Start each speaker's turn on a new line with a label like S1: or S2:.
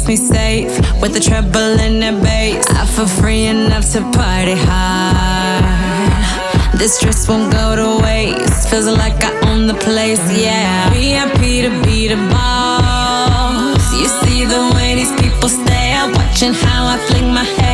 S1: me safe with the treble in the bass. I feel free enough to party hard. This stress won't go to waste. Feels like I own the place, yeah. VIP to be the boss. You see the way these people stare, watching how I fling my hair.